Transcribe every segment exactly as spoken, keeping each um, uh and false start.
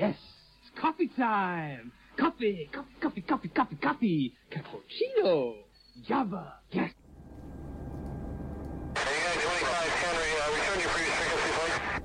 Yes, it's coffee time. Coffee, coffee, coffee, coffee, coffee, coffee. Cappuccino. Java. Yes. twenty-five Henry, uh, return your previous frequency, please.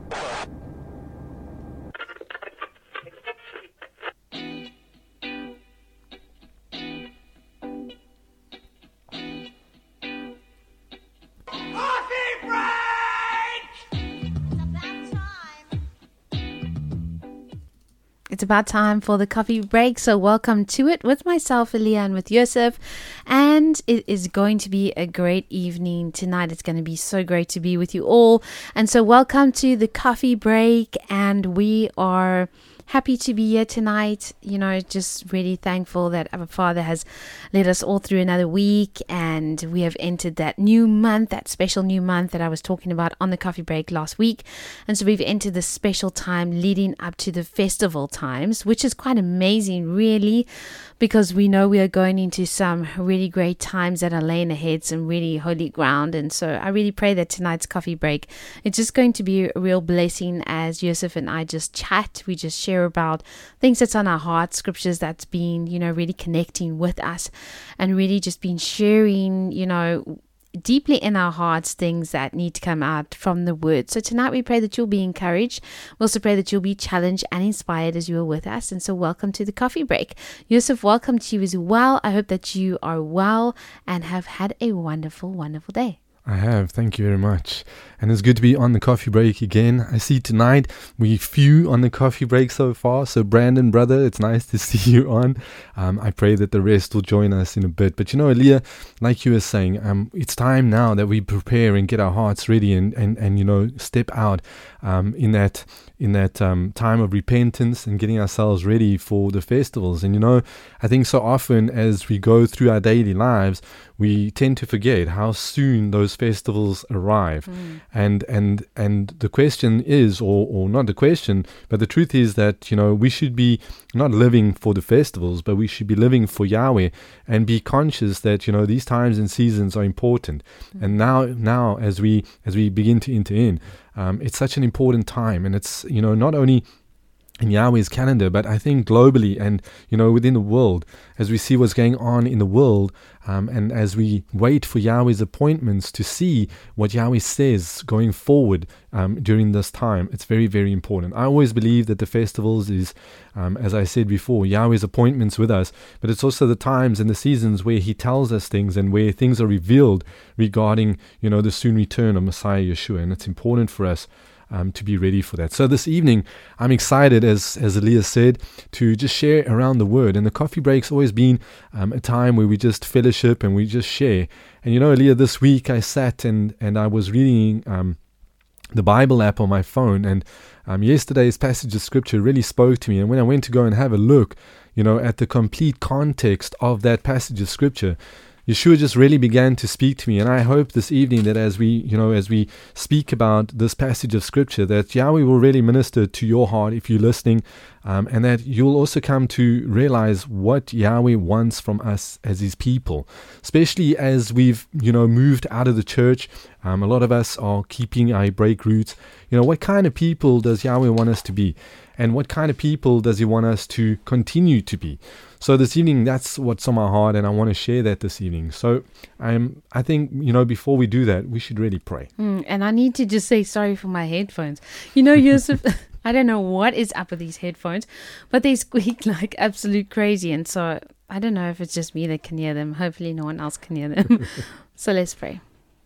It's about time for the coffee break, so welcome to it with myself, Aliyah, and with Yosef. And it is going to be a great evening tonight. It's going to be so great to be with you all. And so welcome to the coffee break, and we are happy to be here tonight. You know, just really thankful that our Father has led us all through another week, and we have entered that new month, that special new month that I was talking about on the coffee break last week. And so we've entered this special time leading up to the festival times, which is quite amazing, really, because we know we are going into some really great times that are laying ahead, some really holy ground. And so I really pray that tonight's coffee break, it's just going to be a real blessing as Yosef and I just chat. We just share about things that's on our heart, scriptures that's been, you know, really connecting with us, and really just been sharing, you know, deeply in our hearts things that need to come out from the word. So tonight we pray that you'll be encouraged. We also pray that you'll be challenged and inspired as you are with us. And so welcome to the coffee break. Yosef, welcome to you as well. I hope that you are well and have had a wonderful, wonderful day. I have. Thank you very much. And it's good to be on the coffee break again. I see tonight we few on the coffee break so far. So Brandon, brother, it's nice to see you on. Um, I pray that the rest will join us in a bit. But you know, Aliyah, like you were saying, um, it's time now that we prepare and get our hearts ready and, and, and you know, step out um, in that in that um, time of repentance and getting ourselves ready for the festivals. And you know, I think so often as we go through our daily lives, we tend to forget how soon those festivals arrive. Mm. And and and the question is, or or not the question, but the truth is that, you know, we should be not living for the festivals, but we should be living for Yahweh and be conscious that, you know, these times and seasons are important. Mm. And now now as we as we begin to enter in, um, it's such an important time, and it's, you know, not only in Yahweh's calendar, but I think globally and, you know, within the world, as we see what's going on in the world, um, and as we wait for Yahweh's appointments to see what Yahweh says going forward um, during this time, it's very, very important. I always believe that the festivals is, um, as I said before, Yahweh's appointments with us, but it's also the times and the seasons where He tells us things and where things are revealed regarding, you know, the soon return of Messiah Yeshua, and it's important for us Um, to be ready for that. So this evening, I'm excited, as as Aliyah said, to just share around the Word. And the coffee break's always been um, a time where we just fellowship and we just share. And you know, Aliyah, this week I sat and, and I was reading um, the Bible app on my phone, and um, yesterday's passage of Scripture really spoke to me. And when I went to go and have a look, you know, at the complete context of that passage of Scripture, Yeshua just really began to speak to me. And I hope this evening that as we, you know, as we speak about this passage of Scripture, that Yahweh will really minister to your heart if you're listening, um, and that you'll also come to realize what Yahweh wants from us as His people, especially as we've, you know, moved out of the church. Um, a lot of us are keeping our break roots. You know, what kind of people does Yahweh want us to be? And what kind of people does He want us to continue to be? So this evening, that's what's on my heart, and I want to share that this evening. So um, I think, you know, before we do that, we should really pray. Mm, and I need to just say sorry for my headphones. You know, Yosef, I don't know what is up with these headphones, but they squeak like absolute crazy. And so I don't know if it's just me that can hear them. Hopefully no one else can hear them. So let's pray.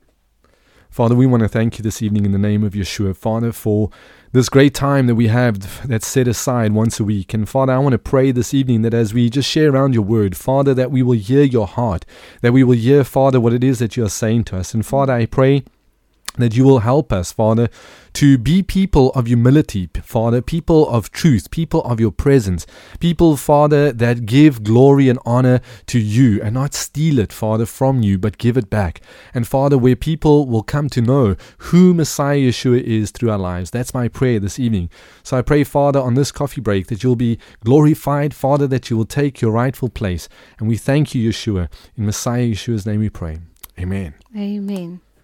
Father, we want to thank you this evening in the name of Yeshua, Father, for this great time that we have that's set aside once a week. And Father, I want to pray this evening that as we just share around your word, Father, that we will hear your heart, that we will hear, Father, what it is that you are saying to us. And Father, I pray that you will help us, Father, to be people of humility, Father, people of truth, people of your presence, people, Father, that give glory and honor to you and not steal it, Father, from you, but give it back. And Father, where people will come to know who Messiah Yeshua is through our lives. That's my prayer this evening. So I pray, Father, on this coffee break that you'll be glorified, Father, that you will take your rightful place. And we thank you, Yeshua. In Messiah Yeshua's name we pray. Amen. Amen.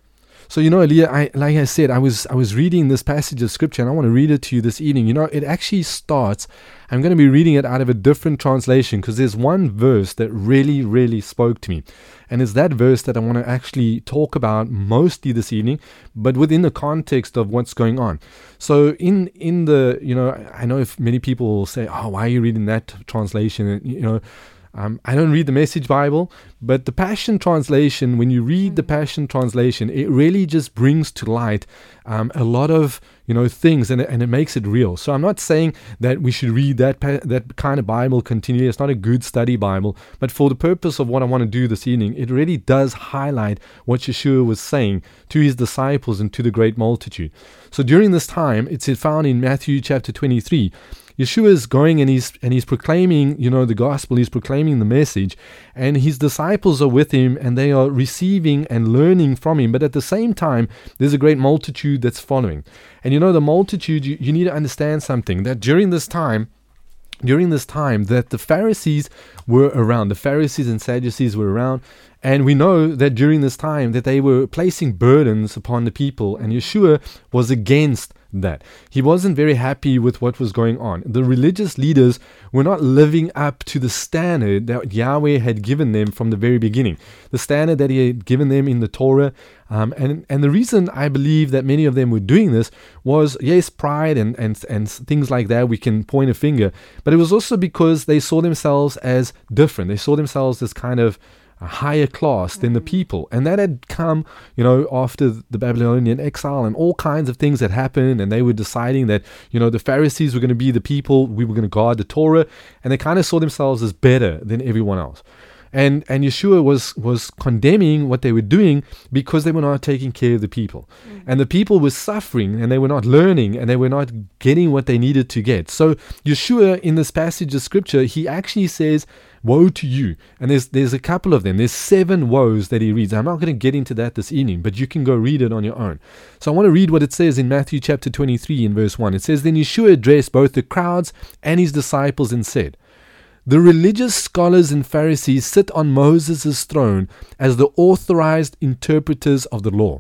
So, you know, Leah, I, like I said, I was I was reading this passage of scripture, and I want to read it to you this evening. You know, it actually starts, I'm going to be reading it out of a different translation, because there's one verse that really, really spoke to me. And it's that verse that I want to actually talk about mostly this evening, but within the context of what's going on. So in in the, you know, I know if many people will say, oh, why are you reading that translation? And, you know, Um, I don't read the Message Bible, but the Passion Translation, when you read the Passion Translation, it really just brings to light um, a lot of, you know, things, and it, and it makes it real. So I'm not saying that we should read that that kind of Bible continually. It's not a good study Bible, but for the purpose of what I want to do this evening, it really does highlight what Yeshua was saying to his disciples and to the great multitude. So during this time, it's found in Matthew chapter twenty-three. Yeshua is going and he's and he's proclaiming, you know, the gospel. He's proclaiming the message, and his disciples are with him, and they are receiving and learning from him. But at the same time, there's a great multitude that's following. And you know, the multitude, you, you need to understand something, that during this time, during this time, that the Pharisees were around. The Pharisees and Sadducees were around. And we know that during this time that they were placing burdens upon the people, and Yeshua was against that. He wasn't very happy with what was going on. The religious leaders were not living up to the standard that Yahweh had given them from the very beginning, the standard that he had given them in the Torah. Um, and, and the reason I believe that many of them were doing this was, yes, pride and, and, and things like that. We can point a finger, but it was also because they saw themselves as different. They saw themselves as kind of a higher class than the people, and that had come, you know, after the Babylonian exile and all kinds of things that happened, and they were deciding that, you know, the Pharisees were going to be the people, we were going to guard the Torah, and they kind of saw themselves as better than everyone else. And and Yeshua was was condemning what they were doing because they were not taking care of the people. Mm-hmm. And the people were suffering, and they were not learning, and they were not getting what they needed to get. So Yeshua, in this passage of scripture, he actually says, woe to you. And there's there's a couple of them. There's seven woes that he reads. I'm not going to get into that this evening, but you can go read it on your own. So I want to read what it says in Matthew chapter twenty-three in verse one. It says, Then Yeshua addressed both the crowds and his disciples and said, The religious scholars and Pharisees sit on Moses' throne as the authorized interpreters of the law.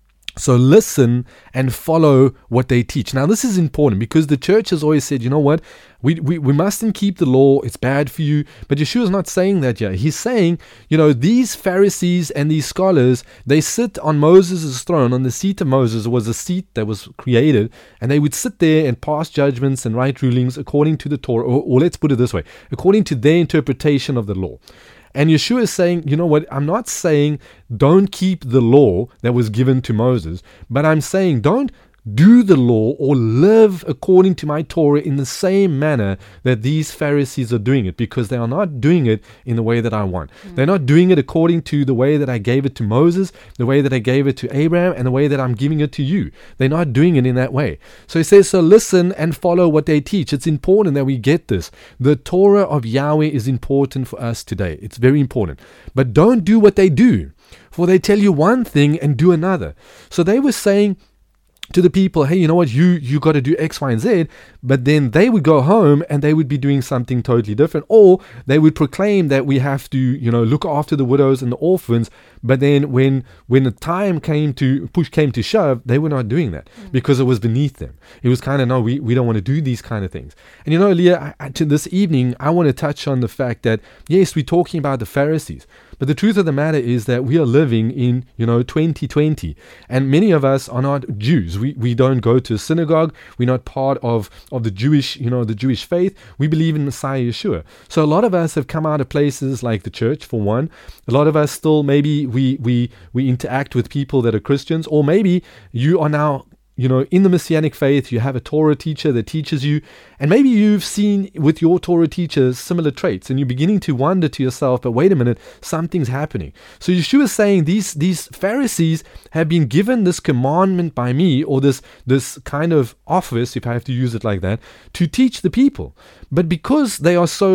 So listen and follow what they teach. Now, this is important because the church has always said, you know what, we, we, we mustn't keep the law. It's bad for you. But Yeshua is not saying that here. He's saying, you know, these Pharisees and these scholars, they sit on Moses' throne. On the seat of Moses was a seat that was created, and they would sit there and pass judgments and write rulings according to the Torah, or, or let's put it this way, according to their interpretation of the law. And Yeshua is saying, you know what, I'm not saying don't keep the law that was given to Moses, but I'm saying don't do the law or live according to my Torah in the same manner that these Pharisees are doing it, because they are not doing it in the way that I want. Mm. They're not doing it according to the way that I gave it to Moses, the way that I gave it to Abraham, and the way that I'm giving it to you. They're not doing it in that way. So he says, so listen and follow what they teach. It's important that we get this. The Torah of Yahweh is important for us today. It's very important. But don't do what they do, for they tell you one thing and do another. So they were saying to the people, hey, you know what, you you got to do X, Y, and Z, but then they would go home and they would be doing something totally different, or they would proclaim that we have to, you know, look after the widows and the orphans, but then when when the time came to, push came to shove, they were not doing that mm. because it was beneath them. It was kind of, no, we, we don't want to do these kind of things. And you know, Leah, I, I, to this evening, I want to touch on the fact that, yes, we're talking about the Pharisees, but the truth of the matter is that we are living in, you know, twenty twenty, and many of us are not Jews. We we don't go to a synagogue. We're not part of, of the Jewish, you know, the Jewish faith. We believe in Messiah Yeshua. So a lot of us have come out of places like the church, for one. A lot of us still, maybe we we we interact with people that are Christians, or maybe you are now, you know, in the Messianic faith, you have a Torah teacher that teaches you, and maybe you've seen with your Torah teachers similar traits, and you're beginning to wonder to yourself, but wait a minute, something's happening. So Yeshua is saying these these Pharisees have been given this commandment by me, or this this kind of office, if I have to use it like that, to teach the people. But because they are so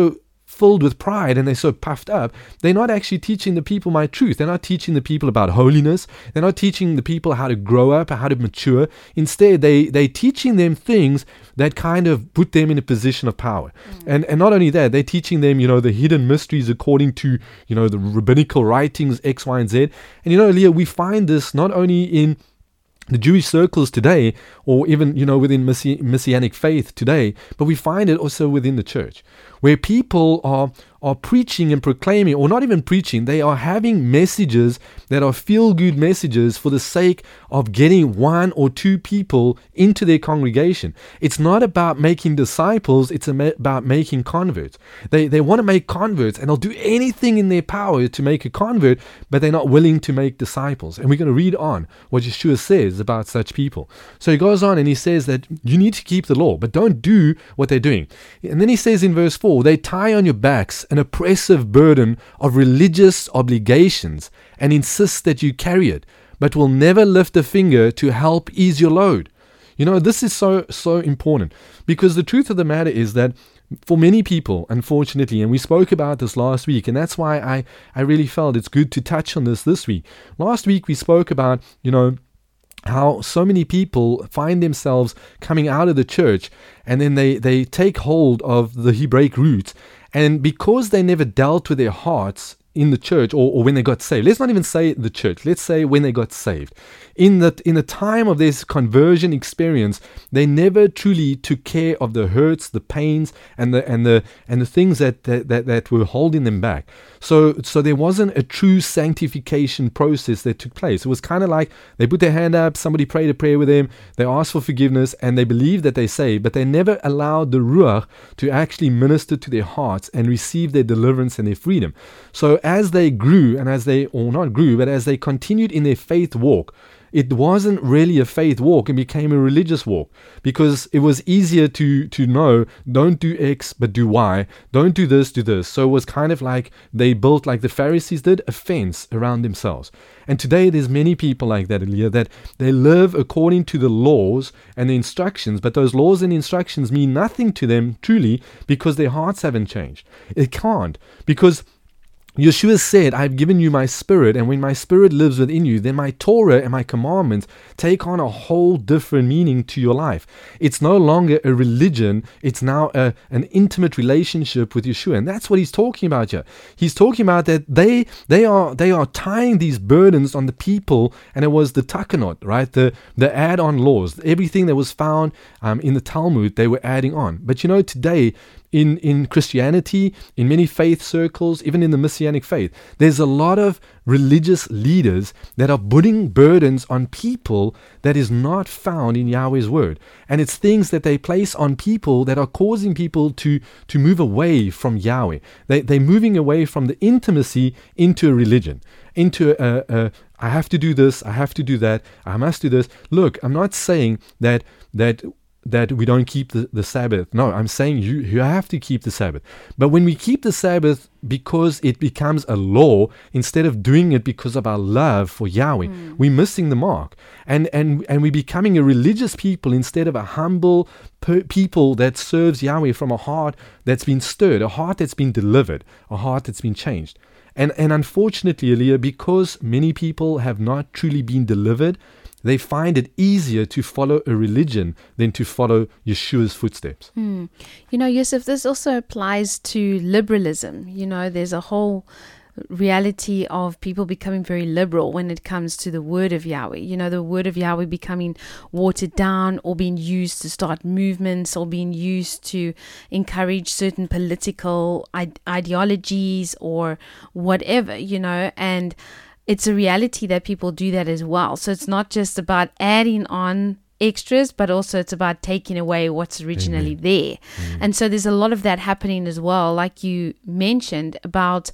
filled with pride and they're so puffed up, they're not actually teaching the people my truth. They're not teaching the people about holiness. They're not teaching the people how to grow up, how to mature. Instead, they, they're teaching them things that kind of put them in a position of power. Mm. And and not only that, they're teaching them, you know, the hidden mysteries according to, you know, the rabbinical writings, X, Y, and Z. And, you know, Leah, we find this not only in the Jewish circles today, or even, you know, within messi- Messianic faith today, but we find it also within the church, where people are are preaching and proclaiming, or not even preaching, they are having messages that are feel-good messages for the sake of getting one or two people into their congregation. It's not about making disciples, it's about making converts. They they want to make converts, and they'll do anything in their power to make a convert, but they're not willing to make disciples. And we're going to read on what Yeshua says about such people. So he goes on and he says that you need to keep the law, but don't do what they're doing. And then he says in verse four, they tie on your backs an oppressive burden of religious obligations and insist that you carry it, but will never lift a finger to help ease your load. You know, this is so, so important, because the truth of the matter is that for many people, unfortunately, and we spoke about this last week, and that's why I, I really felt it's good to touch on this this week. Last week we spoke about, you know, how so many people find themselves coming out of the church and then they, they take hold of the Hebraic roots. And because they never dealt with their hearts in the church, or, or when they got saved, let's not even say the church, let's say when they got saved. In the, in the time of this conversion experience, they never truly took care of the hurts, the pains, and the and the and the things that that, that, that were holding them back. So so there wasn't a true sanctification process that took place. It was kind of like they put their hand up, somebody prayed a prayer with them, they asked for forgiveness, and they believed that they saved, but they never allowed the Ruach to actually minister to their hearts and receive their deliverance and their freedom. So as they grew, and as they, or not grew, but as they continued in their faith walk, it wasn't really a faith walk, it became a religious walk, because it was easier to to know, don't do X, but do Y, don't do this, do this. So it was kind of like they built, like the Pharisees did, a fence around themselves. And today there's many people like that, Elia, that they live according to the laws and the instructions, but those laws and instructions mean nothing to them truly, because their hearts haven't changed. It can't, because Yeshua said, I've given you my spirit, and when my spirit lives within you, then my Torah and my commandments take on a whole different meaning to your life. It's no longer a religion, it's now a, an intimate relationship with Yeshua. And that's what he's talking about here. He's talking about that they they are they are tying these burdens on the people, and it was the takanot, right? The the add-on laws. Everything that was found um, in the Talmud, they were adding on. But you know, today, In, in Christianity, in many faith circles, even in the Messianic faith, there's a lot of religious leaders that are putting burdens on people that is not found in Yahweh's word. And it's things that they place on people that are causing people to, to move away from Yahweh. They, they're moving away from the intimacy into a religion, into a, a, I have to do this, I have to do that, I must do this. Look, I'm not saying that that that we don't keep the, the Sabbath. No, I'm saying you, you have to keep the Sabbath. But when we keep the Sabbath because it becomes a law, instead of doing it because of our love for Yahweh, mm. we're missing the mark. And, and, and we're becoming a religious people instead of a humble per- people that serves Yahweh from a heart that's been stirred, a heart that's been delivered, a heart that's been changed. And, and unfortunately, Elia, because many people have not truly been delivered, they find it easier to follow a religion than to follow Yeshua's footsteps. Hmm. You know, Yosef, this also applies to liberalism. You know, there's a whole reality of people becoming very liberal when it comes to the word of Yahweh. You know, the word of Yahweh becoming watered down, or being used to start movements, or being used to encourage certain political ide- ideologies or whatever, you know, and it's a reality that people do that as well. So it's not just about adding on extras, but also it's about taking away what's originally mm-hmm. there. Mm-hmm. And so there's a lot of that happening as well, like you mentioned, about,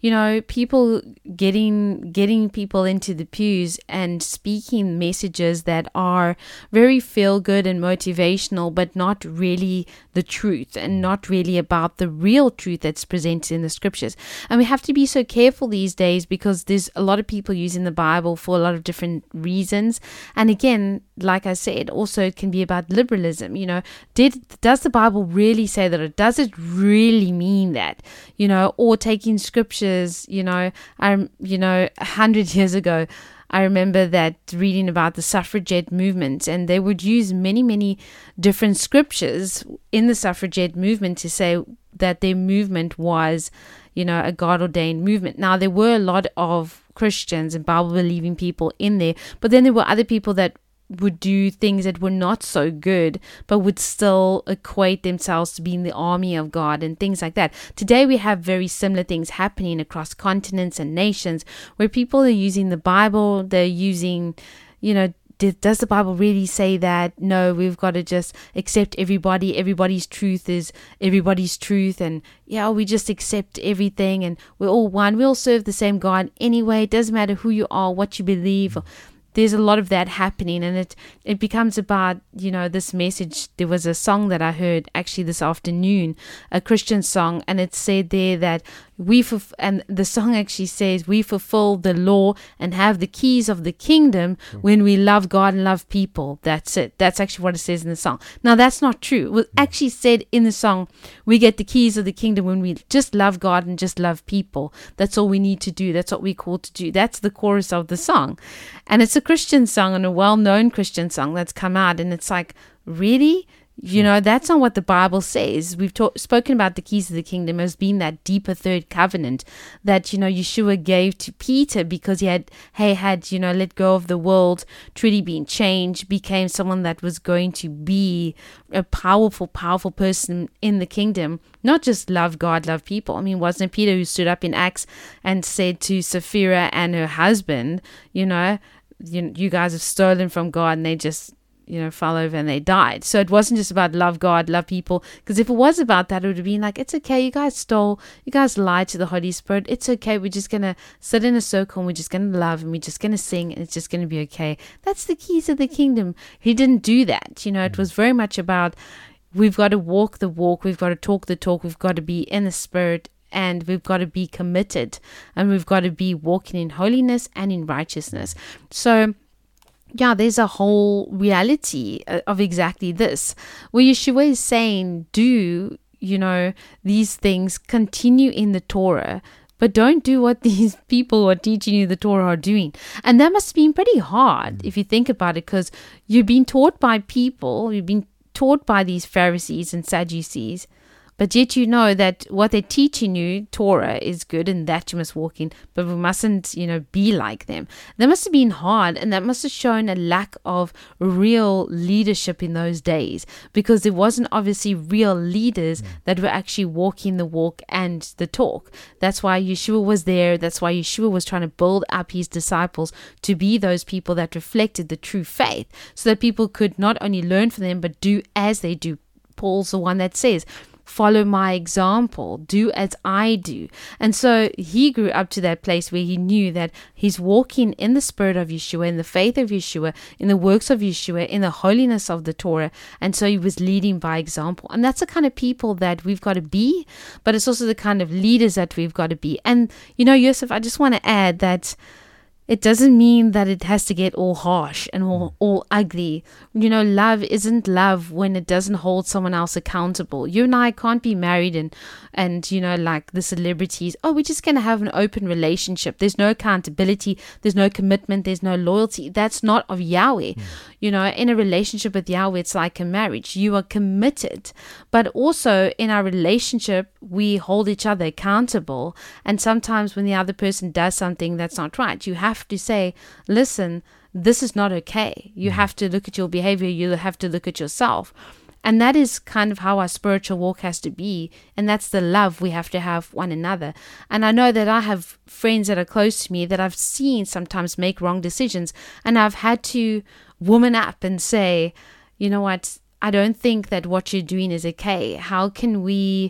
you know, people getting getting people into the pews and speaking messages that are very feel good and motivational, but not really the truth and not really about the real truth that's presented in the scriptures. And we have to be so careful these days because there's a lot of people using the Bible for a lot of different reasons. And again, like I said, also it can be about liberalism. You know, did does the Bible really say that, or does it really mean that? You know, or taking scriptures, you know, I'm, you know, a hundred years ago, I remember that reading about the suffragette movement, and they would use many, many different scriptures in the suffragette movement to say that their movement was, you know, a God-ordained movement. Now, there were a lot of Christians and Bible-believing people in there, but then there were other people that would do things that were not so good, but would still equate themselves to being the army of God and things like that. Today we have very similar things happening across continents and nations where people are using the Bible, they're using, you know, did, does the Bible really say that? No, we've got to just accept everybody. Everybody's truth is everybody's truth. And yeah, we just accept everything and we're all one. We all serve the same God anyway. It doesn't matter who you are, what you believe. There's a lot of that happening, and it, it becomes about, you know, this message. There was a song that I heard actually this afternoon, a Christian song, and it said there that we, fulf- and the song actually says, we fulfill the law and have the keys of the kingdom when we love God and love people. That's it. That's actually what it says in the song. Now, that's not true. It was actually said in the song, we get the keys of the kingdom when we just love God and just love people. That's all we need to do. That's what we're called to do. That's the chorus of the song. And it's a Christian song and a well-known Christian song that's come out. And it's like, really? You know, that's not what the Bible says. We've ta- spoken about the keys of the kingdom as being that deeper third covenant that, you know, Yeshua gave to Peter because he had, he had, you know, let go of the world, truly been changed, became someone that was going to be a powerful, powerful person in the kingdom, not just love God, love people. I mean, wasn't it Peter who stood up in Acts and said to Sapphira and her husband, you know, you, you guys have stolen from God, and they just, you know, fell over and they died. So it wasn't just about love God, love people. Because if it was about that, it would have been like, it's okay, you guys stole, you guys lied to the Holy Spirit. It's okay, we're just going to sit in a circle and we're just going to love and we're just going to sing and it's just going to be okay. That's the keys of the kingdom. He didn't do that. You know, it was very much about, we've got to walk the walk, we've got to talk the talk, we've got to be in the Spirit, and we've got to be committed, and we've got to be walking in holiness and in righteousness. So yeah, there's a whole reality of exactly this, where Yeshua is saying, do, you know, these things, continue in the Torah, but don't do what these people who are teaching you the Torah are doing. And that must have been pretty hard if you think about it, because you've been taught by people, you've been taught by these Pharisees and Sadducees, but yet you know that what they're teaching you, Torah, is good and that you must walk in, but we mustn't, you know, be like them. That must have been hard, and that must have shown a lack of real leadership in those days, because there wasn't obviously real leaders mm. that were actually walking the walk and the talk. That's why Yeshua was there. That's why Yeshua was trying to build up his disciples to be those people that reflected the true faith, so that people could not only learn from them, but do as they do. Paul's the one that says, follow my example, do as I do. And so he grew up to that place where he knew that he's walking in the spirit of Yeshua, in the faith of Yeshua, in the works of Yeshua, in the holiness of the Torah. And so he was leading by example. And that's the kind of people that we've got to be, but it's also the kind of leaders that we've got to be. And, you know, Yosef, I just want to add that it doesn't mean that it has to get all harsh and all, all ugly. You know, love isn't love when it doesn't hold someone else accountable. You and I can't be married and, and you know, like the celebrities, oh, we're just going to have an open relationship. There's no accountability. There's no commitment. There's no loyalty. That's not of Yahweh. Mm. You know, in a relationship with Yahweh, it's like a marriage. You are committed. But also in our relationship, we hold each other accountable. And sometimes when the other person does something that's not right, you have to say, listen, this is not okay. You have to look at your behavior. You have to look at yourself. And that is kind of how our spiritual walk has to be. And that's the love we have to have one another. And I know that I have friends that are close to me that I've seen sometimes make wrong decisions. And I've had to woman up and say, you know what, I don't think that what you're doing is okay. How can we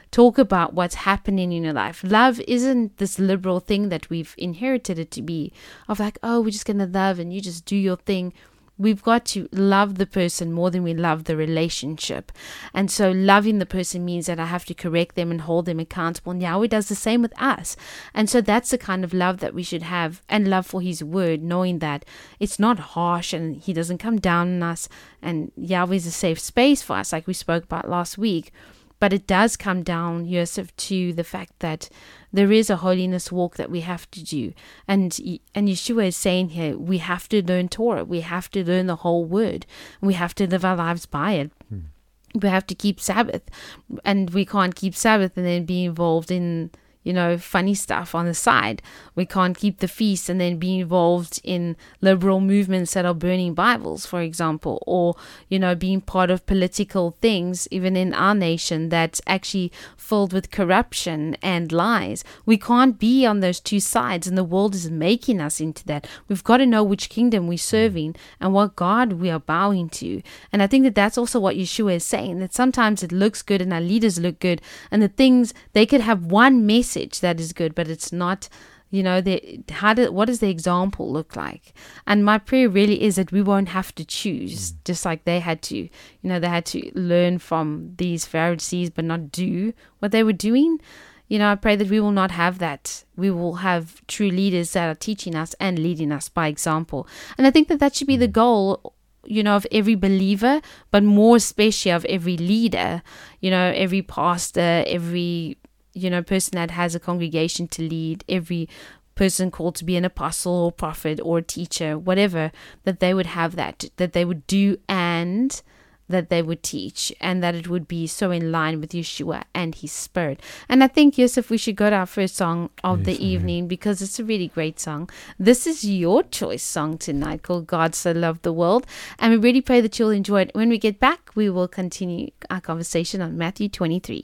talk about what's happening in your life. Love isn't this liberal thing that we've inherited it to be, of like, oh, we're just going to love and you just do your thing. We've got to love the person more than we love the relationship. And so loving the person means that I have to correct them and hold them accountable. And Yahweh does the same with us. And so that's the kind of love that we should have, and love for his word, knowing that it's not harsh and he doesn't come down on us. And Yahweh is a safe space for us, like we spoke about last week. But it does come down, Yosef, to the fact that there is a holiness walk that we have to do. And and Yeshua is saying here, we have to learn Torah. We have to learn the whole word. We have to live our lives by it. Hmm. We have to keep Sabbath. And we can't keep Sabbath and then be involved in, you know, funny stuff on the side. We can't keep the feast and then be involved in liberal movements that are burning Bibles, for example, or, you know, being part of political things, even in our nation, that's actually filled with corruption and lies. We can't be on those two sides, and the world is making us into that. We've got to know which kingdom we're serving and what God we are bowing to. And I think that that's also what Yeshua is saying, that sometimes it looks good and our leaders look good, and the things, they could have one message that is good, but it's not, you know, the, how do, what does the example look like? And my prayer really is that we won't have to choose, mm. just like they had to. You know, they had to learn from these Pharisees but not do what they were doing. You know, I pray that we will not have that. We will have true leaders that are teaching us and leading us by example. And I think that that should be the goal, you know, of every believer, but more especially of every leader, you know, every pastor, every, you know, person that has a congregation to lead, every person called to be an apostle or prophet or teacher, whatever, that they would have that, that they would do and that they would teach, and that it would be so in line with Yeshua and his spirit. And I think, Yosef, we should go to our first song of yes, the evening, because it's a really great song. This is your choice song tonight, called God So Loved the World. And we really pray that you'll enjoy it. When we get back, we will continue our conversation on Matthew twenty-three.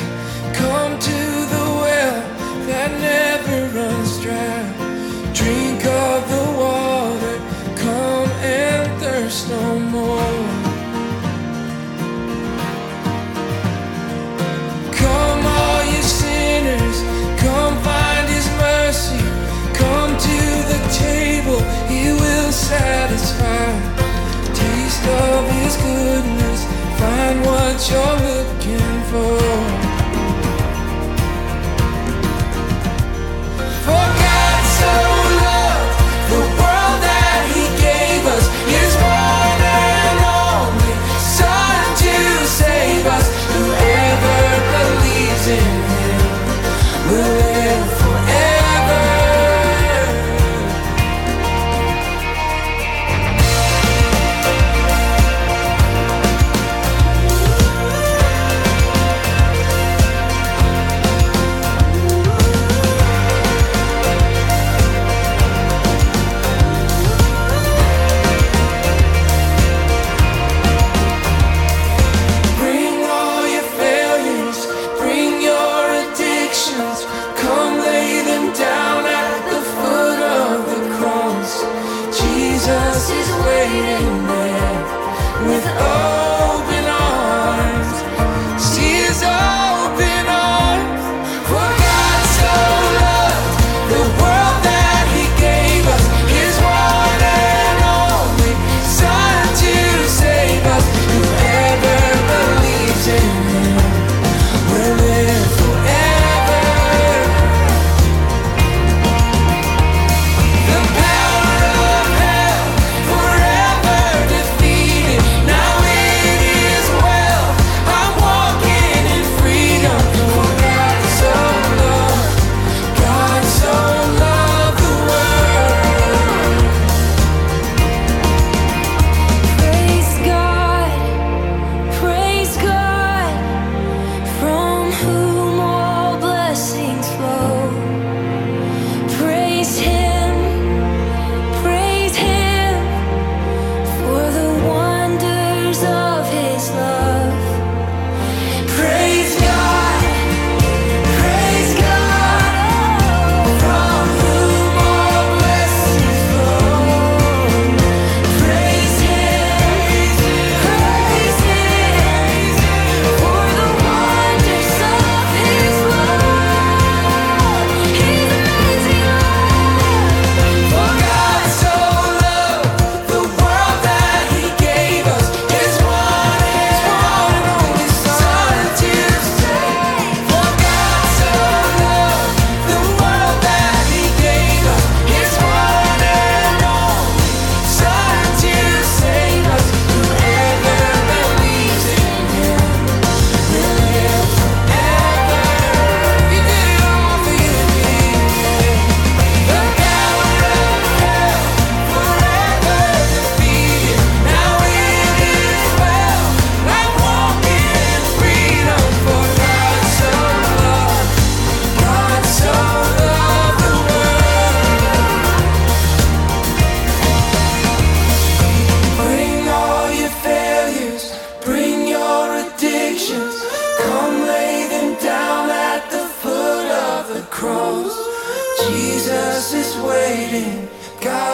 Come to the well that never runs dry. Drink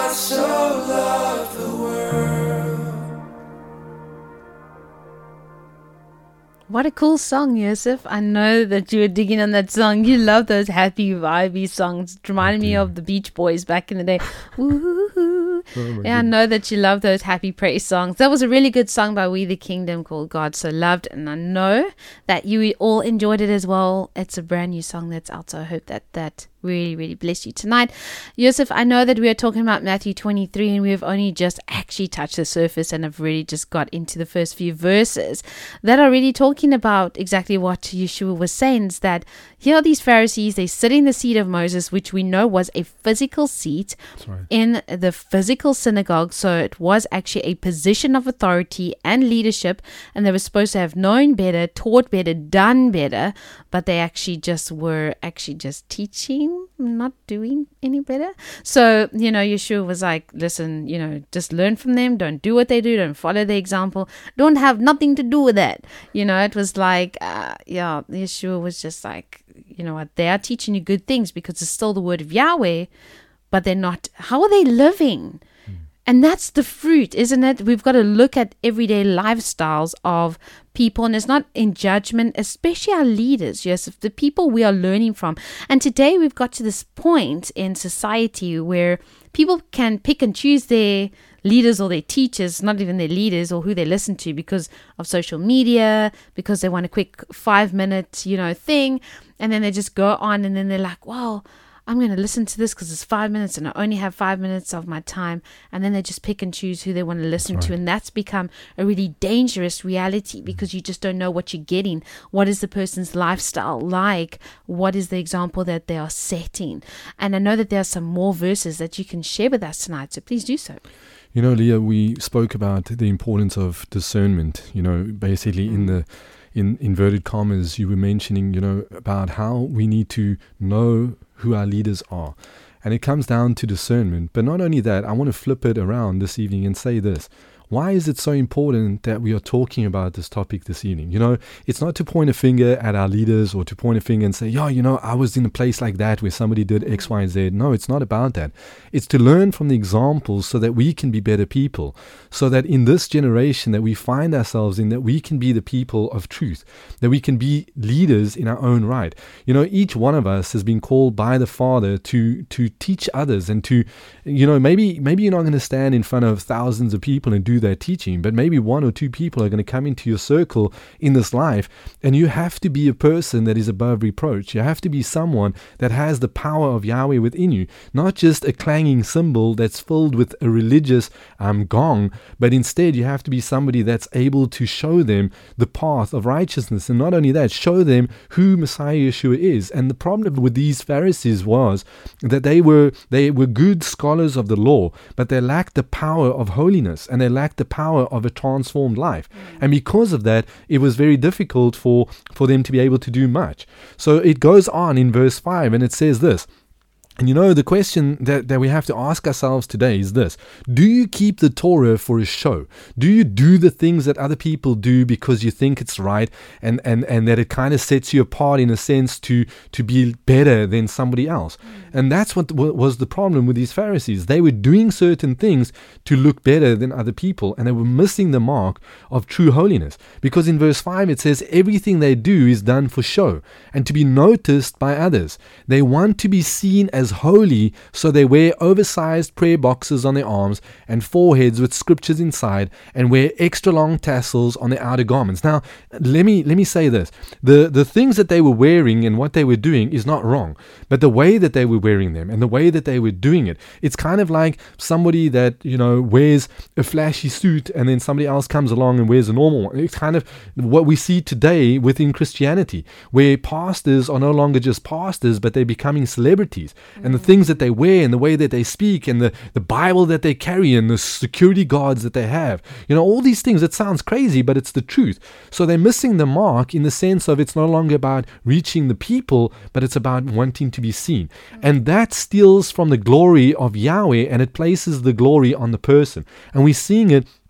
God so loved the world. What a cool song, Yosef. I know that you were digging on that song. You love those happy, vibey songs. It reminded me of the Beach Boys back in the day. Woo-hoo-hoo. Oh yeah, I know that you love those happy praise songs. That was a really good song by We the Kingdom called God So Loved. And I know that you all enjoyed it as well. It's a brand new song that's out. So I hope that that really, really bless you tonight. Yosef, I know that we are talking about Matthew twenty-three and we've only just actually touched the surface and have really just got into the first few verses that are really talking about exactly what Yeshua was saying, is that here are these Pharisees, they sit in the seat of Moses, which we know was a physical seat right. in the physical synagogue. So it was actually a position of authority and leadership, and they were supposed to have known better, taught better, done better, but they actually just were actually just teaching, not doing any better. So, you know, Yeshua was like, listen, you know, just learn from them. Don't do what they do. Don't follow the example. Don't have nothing to do with that. You know, it was like, uh, yeah, Yeshua was just like, you know what, they are teaching you good things because it's still the word of Yahweh, but they're not, how are they living? And that's the fruit, isn't it? We've got to look at everyday lifestyles of people, and it's not in judgment, especially our leaders, yes, the people we are learning from. And today we've got to this point in society where people can pick and choose their leaders or their teachers, not even their leaders or who they listen to, because of social media, because they want a quick five minute, you know, thing. And then they just go on and then they're like, well, I'm going to listen to this because it's five minutes and I only have five minutes of my time. And then they just pick and choose who they want to listen right. to. And that's become a really dangerous reality because you just don't know what you're getting. What is the person's lifestyle like? What is the example that they are setting? And I know that there are some more verses that you can share with us tonight. So please do so. You know, Leah, we spoke about the importance of discernment, you know, basically in the in inverted commas, you were mentioning, you know, about how we need to know who our leaders are. And it comes down to discernment. But not only that, I want to flip it around this evening and say this. Why is it so important that we are talking about this topic this evening? You know, it's not to point a finger at our leaders or to point a finger and say, yeah, you know, I was in a place like that where somebody did X, Y, and Z. No, it's not about that. It's to learn from the examples so that we can be better people. So that in this generation that we find ourselves in, that we can be the people of truth, that we can be leaders in our own right. You know, each one of us has been called by the Father to to teach others and to, you know, maybe maybe you're not going to stand in front of thousands of people and do their teaching, but maybe one or two people are going to come into your circle in this life, and you have to be a person that is above reproach. You have to be someone that has the power of Yahweh within you, not just a clanging cymbal that's filled with a religious um, gong, but instead you have to be somebody that's able to show them the path of righteousness, and not only that, show them who Messiah Yeshua is. And the problem with these Pharisees was that they were they were good scholars of the law, but they lacked the power of holiness, and they lacked the power of a transformed life. Mm. And because of that, it was very difficult for, for them to be able to do much. So it goes on in verse five, and it says this. And you know, the question that, that we have to ask ourselves today is this. Do you keep the Torah for a show? Do you do the things that other people do because you think it's right, and, and, and that it kind of sets you apart in a sense to, to be better than somebody else? Mm. And that's what w- was the problem with these Pharisees. They were doing certain things to look better than other people, and they were missing the mark of true holiness. Because in verse five it says everything they do is done for show and to be noticed by others. They want to be seen as holy, so they wear oversized prayer boxes on their arms and foreheads with scriptures inside, and wear extra long tassels on their outer garments. Now, let me let me say this: the the things that they were wearing and what they were doing is not wrong, but the way that they were wearing them and the way that they were doing it, it's kind of like somebody that, you know, wears a flashy suit and then somebody else comes along and wears a normal one. It's kind of what we see today within Christianity, where pastors are no longer just pastors, but they're becoming celebrities. And the things that they wear and the way that they speak and the, the Bible that they carry and the security guards that they have. You know, all these things, it sounds crazy, but it's the truth. So they're missing the mark in the sense of it's no longer about reaching the people, but it's about wanting to be seen. And that steals from the glory of Yahweh, and it places the glory on the person. And we're seeing it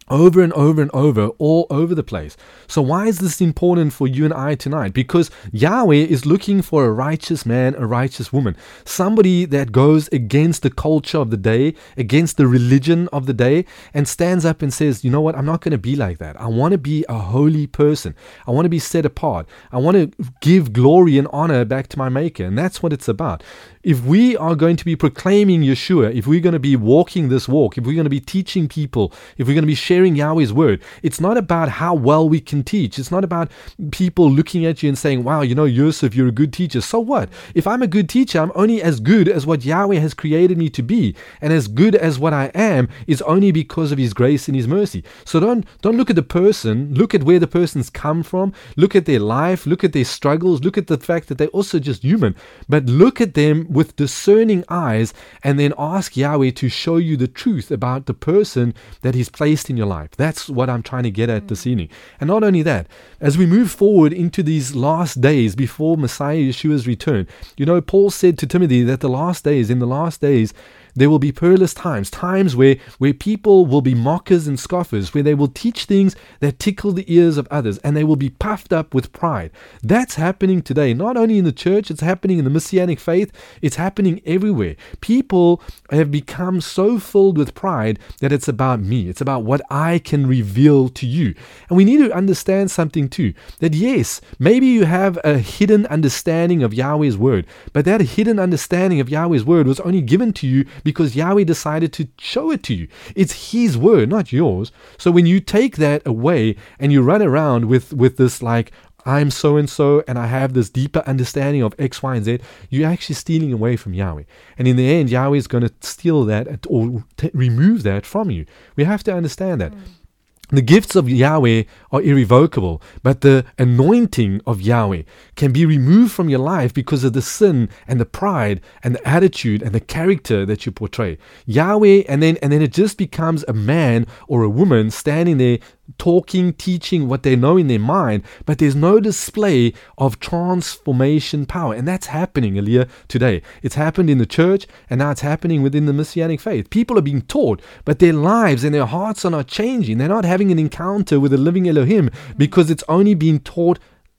over and over and over, all over the place. So why is this important for you and I tonight? Because Yahweh is looking for a righteous man, a righteous woman, somebody that goes against the culture of the day, against the religion of the day, and stands up and says, you know what, I'm not going to be like that. I want to be a holy person. I want to be set apart. I want to give glory and honor back to my Maker. And that's what it's about. If we are going to be proclaiming Yeshua, if we're going to be walking this walk, if we're going to be teaching people, if we're going to be sharing Yahweh's word, it's not about how well we can teach. It's not about people looking at you and saying, wow, you know, Yosef, you're a good teacher. So what? If I'm a good teacher, I'm only as good as what Yahweh has created me to be. And as good as what I am is only because of his grace and his mercy. So don't, don't look at the person. Look at where the person's come from. Look at their life. Look at their struggles. Look at the fact that they're also just human. But look at them with discerning eyes, and then ask Yahweh to show you the truth about the person that he's placed in your life. That's what I'm trying to get at this evening. And not only that, as we move forward into these last days before Messiah Yeshua's return, you know, Paul said to Timothy that the last days, in the last days, there will be perilous times, times where, where people will be mockers and scoffers, where they will teach things that tickle the ears of others, and they will be puffed up with pride. That's happening today, not only in the church, it's happening in the Messianic faith, it's happening everywhere. People have become so filled with pride that it's about me, it's about what I can reveal to you. And we need to understand something too, that yes, maybe you have a hidden understanding of Yahweh's word, but that hidden understanding of Yahweh's word was only given to you because Yahweh decided to show it to you. It's his word, not yours. So when you take that away and you run around with, with this like, I'm so-and-so and I have this deeper understanding of X, Y, and Z, you're actually stealing away from Yahweh. And in the end, Yahweh is going to steal that or t- remove that from you. We have to understand that. Mm. The gifts of Yahweh are irrevocable, but the anointing of Yahweh can be removed from your life because of the sin and the pride and the attitude and the character that you portray. Yahweh, and then and then it just becomes a man or a woman standing there talking, teaching what they know in their mind, but there's no display of transformation power. And that's happening, Aliyah, today. It's happened in the church, and now it's happening within the Messianic faith. People are being taught, but their lives and their hearts are not changing. They're not having an encounter with the living Elohim because it's only being taught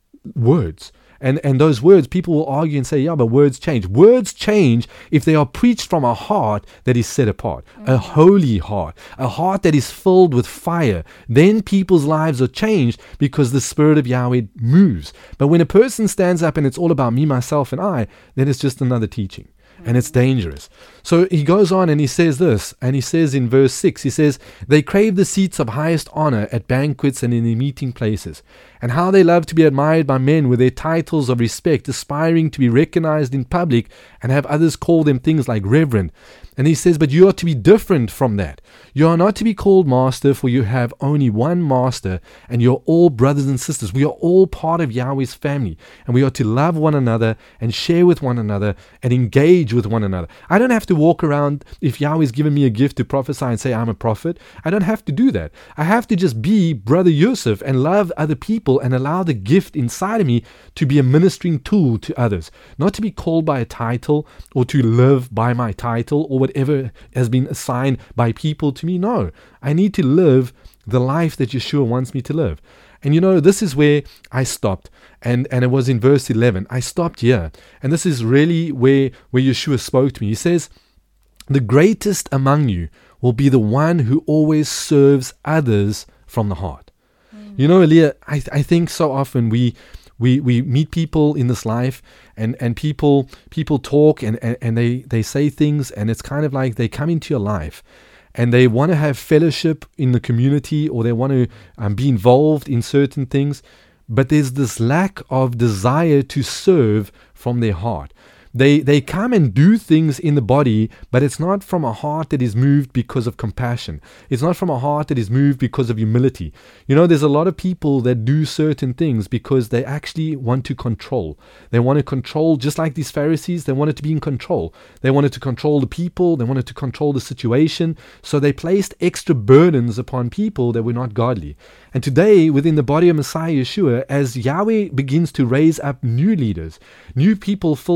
words. And and those words, people will argue and say, yeah, but words change. Words change if they are preached from a heart that is set apart, mm-hmm. a holy heart, a heart that is filled with fire. Then people's lives are changed because the Spirit of Yahweh moves. But when a person stands up and it's all about me, myself, and I, then it's just another teaching. And it's dangerous. So he goes on and he says this, and he says in verse six, he says, they crave the seats of highest honor at banquets and in the meeting places, and how they love to be admired by men with their titles of respect, aspiring to be recognized in public and have others call them things like reverend. And he says, but you are to be different from that. You are not to be called master, for you have only one master, and you're all brothers and sisters. We are all part of Yahweh's family, and we are to love one another and share with one another and engage with one another. I don't have to walk around, if Yahweh's given me a gift to prophesy and say I'm a prophet, I don't have to do that. I have to just be Brother Yosef and love other people and allow the gift inside of me to be a ministering tool to others, not to be called by a title or to live by my title or whatever has been assigned by people to me. No, I need to live the life that Yeshua wants me to live. And you know, this is where I stopped. And, and it was in verse eleven. I stopped here. And this is really where, where Yeshua spoke to me. He says, the greatest among you will be the one who always serves others from the heart. Mm. You know, Aliyah, I, I think so often we We we meet people in this life, and, and people people talk and, and, and they, they say things, and it's kind of like they come into your life and they want to have fellowship in the community, or they want to um, be involved in certain things, but there's this lack of desire to serve from their heart. They they come and do things in the body, but it's not from a heart that is moved because of compassion. It's not from a heart that is moved because of humility. You know, there's a lot of people that do certain things because they actually want to control. They want to control, just like these Pharisees, they wanted to be in control. They wanted to control the people. They wanted to control the situation. So they placed extra burdens upon people that were not godly. And today, within the body of Messiah Yeshua, as Yahweh begins to raise up new leaders, new people filled with His Spirit,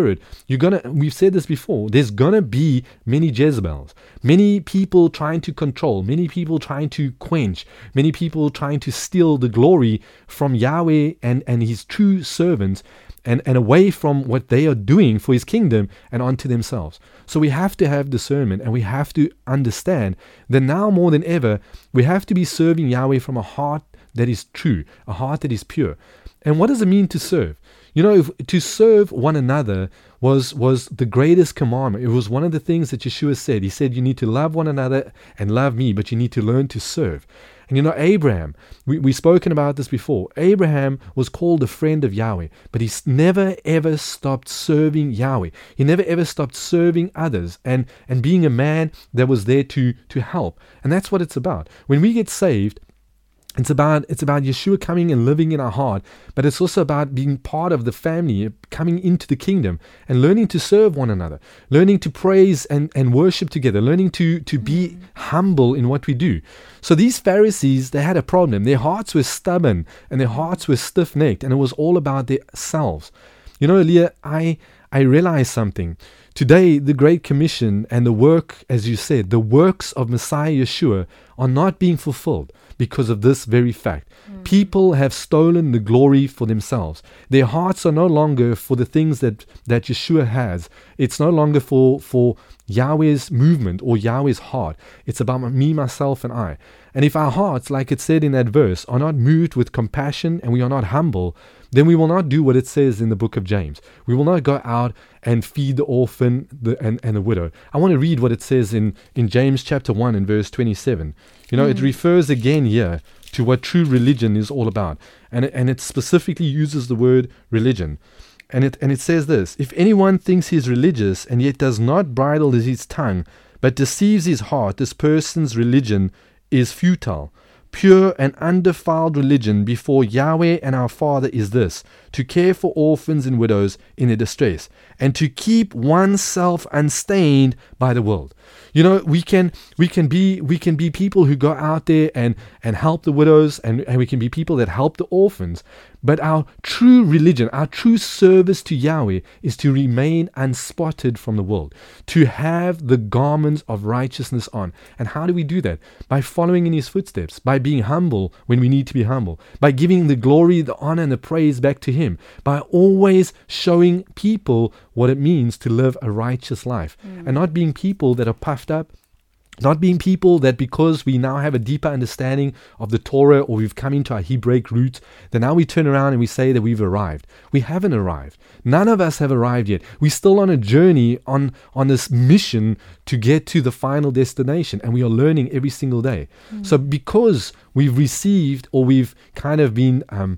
Spirit, you're gonna, we've said this before, there's gonna be many Jezebels, many people trying to control, many people trying to quench, many people trying to steal the glory from Yahweh and, and his true servants, and, and away from what they are doing for his kingdom and onto themselves. So we have to have discernment, and we have to understand that now more than ever, we have to be serving Yahweh from a heart that is true, a heart that is pure. And what does it mean to serve? You know, if, to serve one another was was the greatest commandment. It was one of the things that Yeshua said. He said, you need to love one another and love me, but you need to learn to serve. And you know, Abraham, we, we've spoken about this before. Abraham was called a friend of Yahweh, but he never ever stopped serving Yahweh. He never ever stopped serving others and, and being a man that was there to, to help. And that's what it's about. When we get saved, It's about it's about Yeshua coming and living in our heart, but it's also about being part of the family, coming into the kingdom and learning to serve one another, learning to praise and, and worship together, learning to, to be humble in what we do. So these Pharisees, they had a problem. Their hearts were stubborn and their hearts were stiff-necked, and it was all about themselves. You know, Leah, I, I realized something. Today, the Great Commission and the work, as you said, the works of Messiah Yeshua are not being fulfilled because of this very fact. Mm. People have stolen the glory for themselves. Their hearts are no longer for the things that, that Yeshua has. It's no longer for, for Yahweh's movement or Yahweh's heart. It's about me, myself, and I. And if our hearts, like it said in that verse, are not moved with compassion and we are not humble, then we will not do what it says in the book of James. We will not go out and feed the orphan the, and, and the widow. I want to read what it says in, in James chapter one and verse twenty-seven. You know, mm. it refers again here to what true religion is all about. And it, and it specifically uses the word religion. And it, and it says this: if anyone thinks he is religious and yet does not bridle his tongue, but deceives his heart, this person's religion is futile. Pure and undefiled religion before Yahweh and our Father is this: to care for orphans and widows in their distress, and to keep oneself unstained by the world. You know, we can we can be we can be people who go out there and, and help the widows, and, and we can be people that help the orphans. But our true religion, our true service to Yahweh is to remain unspotted from the world, to have the garments of righteousness on. And how do we do that? By following in his footsteps, by being humble when we need to be humble, by giving the glory, the honor, and the praise back to him, by always showing people what it means to live a righteous life, mm. and not being people that are puffed up, not being people that because we now have a deeper understanding of the Torah, or we've come into our Hebraic roots, then now we turn around and we say that we've arrived. We haven't arrived. None of us have arrived yet. We're still on a journey, on, on this mission to get to the final destination, and we are learning every single day. Mm. So because we've received, or we've kind of been um,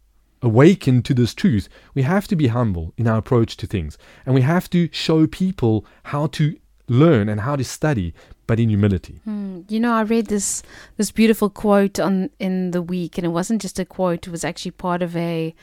awakened to this truth, we have to be humble in our approach to things, and we have to show people how to learn and how to study, but in humility. Mm. You know, I read this this beautiful quote on in the week, and it wasn't just a quote; it was actually part of a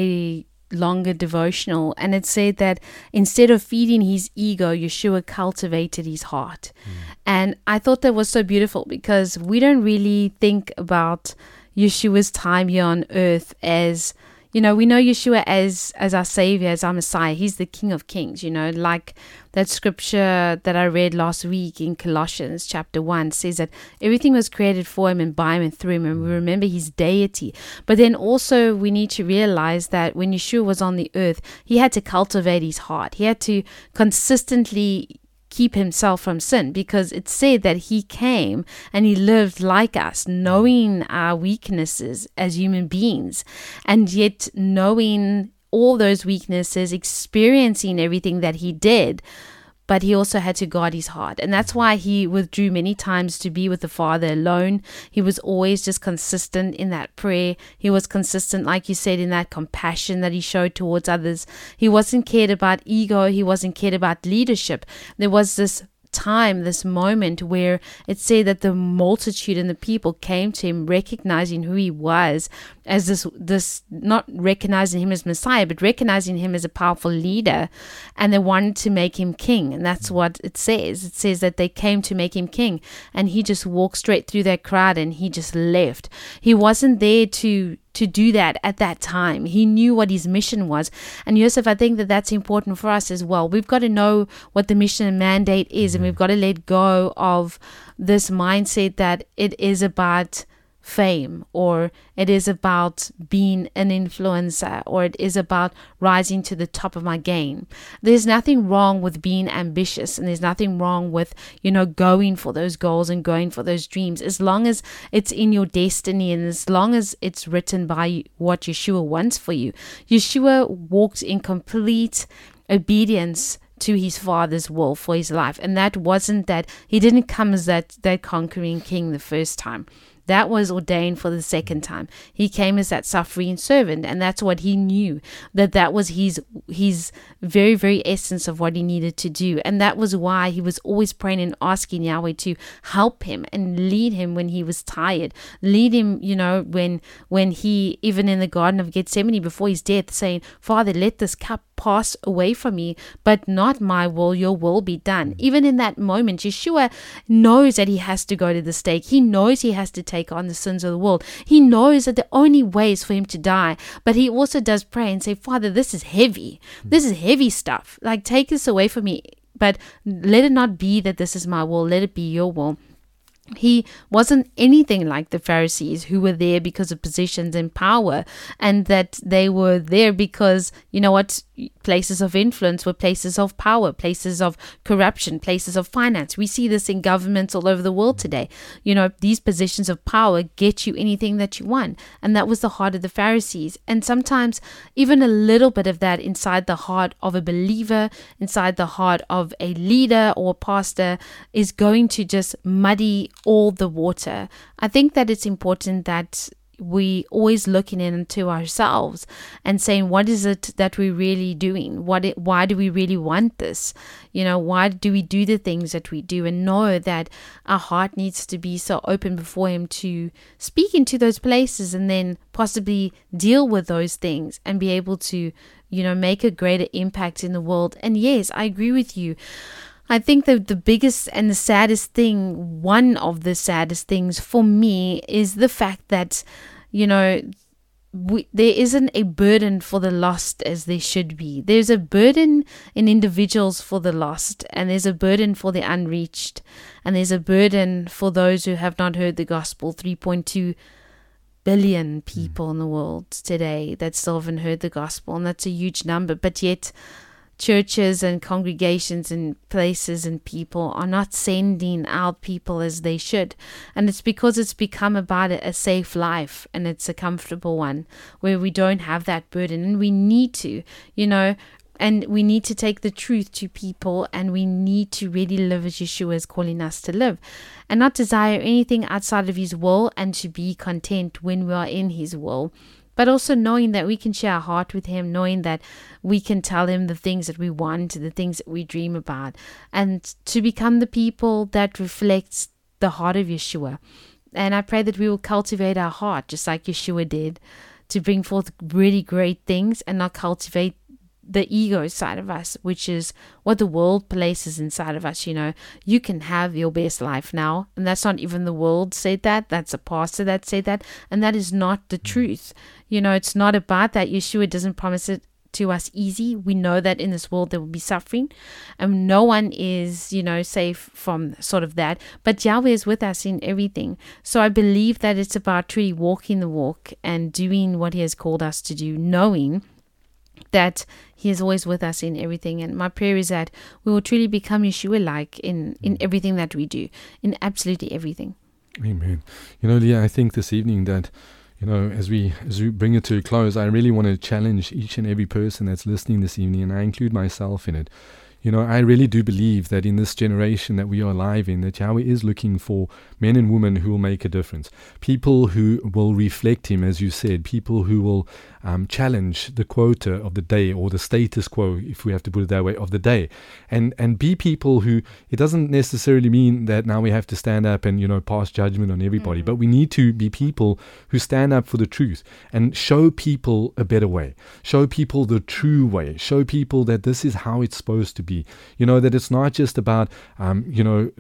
a longer devotional, and it said that instead of feeding his ego, Yeshua cultivated his heart. Mm. And I thought that was so beautiful, because we don't really think about Yeshua's time here on earth as, you know, we know Yeshua as as our Savior, as our Messiah. He's the King of Kings, you know, like that scripture that I read last week in Colossians chapter one says that everything was created for him and by him and through him, and we remember his deity. But then also we need to realize that when Yeshua was on the earth, he had to cultivate his heart. He had to consistently keep himself from sin, because it said that he came and he lived like us, knowing our weaknesses as human beings, and yet knowing all those weaknesses, experiencing everything that he did. But he also had to guard his heart. And that's why he withdrew many times to be with the Father alone. He was always just consistent in that prayer. He was consistent, like you said, in that compassion that he showed towards others. He wasn't cared about ego. He wasn't cared about leadership. There was this time, this moment where it said that the multitude and the people came to him, recognizing who he was as this, this not recognizing him as Messiah, but recognizing him as a powerful leader, and they wanted to make him king. And that's what it says. It says that they came to make him king, and he just walked straight through that crowd and he just left. He wasn't there to to do that at that time. He knew what his mission was. And Yosef, I think that that's important for us as well. We've got to know what the mission and mandate is, and we've got to let go of this mindset that it is about fame, or it is about being an influencer, or it is about rising to the top of my game. There's nothing wrong with being ambitious, and there's nothing wrong with, you know, going for those goals and going for those dreams, as long as it's in your destiny and as long as it's written by what Yeshua wants for you. Yeshua walked in complete obedience to his Father's will for his life, and that wasn't that he didn't come as that that conquering king the first time. That was ordained for the second time. He came as that suffering servant, and that's what he knew, that that was his his very, very essence of what he needed to do. And that was why he was always praying and asking Yahweh to help him and lead him when he was tired. Lead him, you know, when when he, even in the Garden of Gethsemane before his death, saying, Father, let this cup pass away from me, but not my will, your will be done. Even in that moment, Yeshua knows that he has to go to the stake. He knows he has to take on the sins of the world. He knows that the only way is for him to die, but he also does pray and say, Father, this is heavy. This is heavy stuff. Like, take this away from me, but let it not be that this is my will. Let it be your will. He wasn't anything like the Pharisees, who were there because of positions and power, and that they were there because, you know what, places of influence were places of power, places of corruption, places of finance. We see this in governments all over the world today. You know, these positions of power get you anything that you want. And that was the heart of the Pharisees. And sometimes even a little bit of that inside the heart of a believer, inside the heart of a leader or pastor, is going to just muddy all the water. I think that it's important that we always looking into ourselves and saying, what is it that we're really doing? What it, why do we really want this? You know, why do we do the things that we do? And know that our heart needs to be so open before him to speak into those places, and then possibly deal with those things and be able to, you know, make a greater impact in the world. And yes, I agree with you. I think that the biggest and the saddest thing, one of the saddest things for me, is the fact that, you know, we, there isn't a burden for the lost as there should be. There's a burden in individuals for the lost, and there's a burden for the unreached, and there's a burden for those who have not heard the gospel. three point two billion people in the world today that still haven't heard the gospel, and that's a huge number, but yet churches and congregations and places and people are not sending out people as they should. And it's because it's become about a safe life, and it's a comfortable one where we don't have that burden. And we need to, you know, and we need to take the truth to people, and we need to really live as Yeshua is calling us to live, and not desire anything outside of his will, and to be content when we are in his will. But also knowing that we can share our heart with him, knowing that we can tell him the things that we want, the things that we dream about, and to become the people that reflects the heart of Yeshua. And I pray that we will cultivate our heart just like Yeshua did, to bring forth really great things and not cultivate the ego side of us, which is what the world places inside of us. You know, you can have your best life now, and that's not even the world said that. That's a pastor that said that, and that is not the truth. You know, it's not about that. Yeshua doesn't promise it to us easy. We know that in this world there will be suffering, and no one is, you know, safe from sort of that. But Yahweh is with us in everything. So I believe that it's about truly walking the walk and doing what he has called us to do, knowing that he is always with us in everything. And my prayer is that we will truly become Yeshua-like in, in everything that we do, in absolutely everything. Amen. You know, Leah, I think this evening that, you know, as we as we bring it to a close, I really want to challenge each and every person that's listening this evening, and I include myself in it. You know, I really do believe that in this generation that we are alive in, that Yahweh is looking for men and women who will make a difference. People who will reflect him, as you said. People who will um, challenge the quota of the day, or the status quo, if we have to put it that way, of the day. And and be people who, it doesn't necessarily mean that now we have to stand up and, you know, pass judgment on everybody. Mm-hmm. But we need to be people who stand up for the truth and show people a better way. Show people the true way. Show people that this is how it's supposed to be. You know, that it's not just about, um, you know,